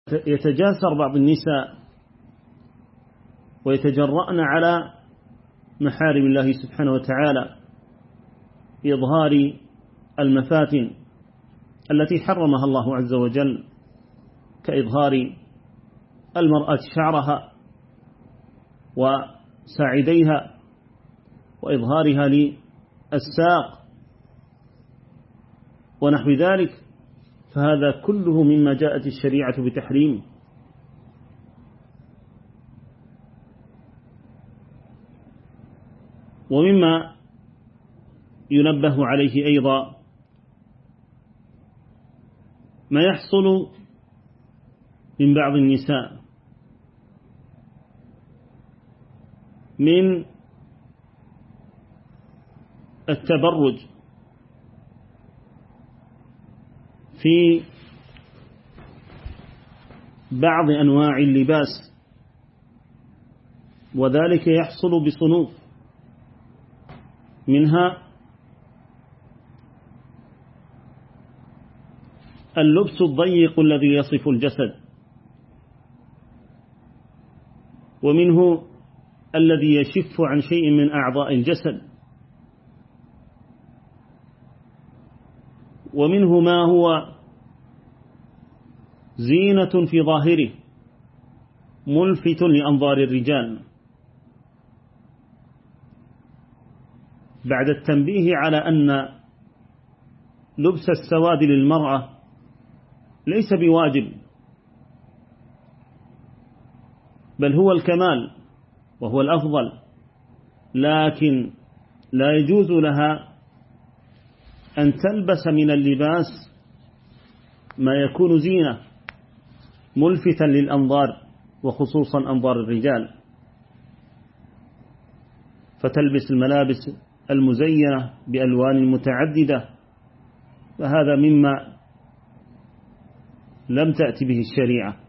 يتجاسر بعض النساء ويتجرأن على محارم الله سبحانه وتعالى بإظهار المفاتن التي حرمها الله عز وجل، كإظهار المرأة شعرها وساعديها وإظهارها للساق ونحو ذلك، فهذا كله مما جاءت الشريعة بتحريمه. ومما ينبه عليه أيضا ما يحصل من بعض النساء من التبرج في بعض أنواع اللباس، وذلك يحصل بصنوف، منها اللبس الضيق الذي يصف الجسد، ومنه الذي يشف عن شيء من أعضاء الجسد، ومنه ما هو زينة في ظاهره ملفت لأنظار الرجال، بعد التنبيه على أن لبس السواد للمرأة ليس بواجب، بل هو الكمال وهو الأفضل، لكن لا يجوز لها أن تلبس من اللباس ما يكون زينة ملفتا للأنظار وخصوصا أنظار الرجال، فتلبس الملابس المزينة بألوان متعددة، فهذا مما لم تأتي به الشريعة.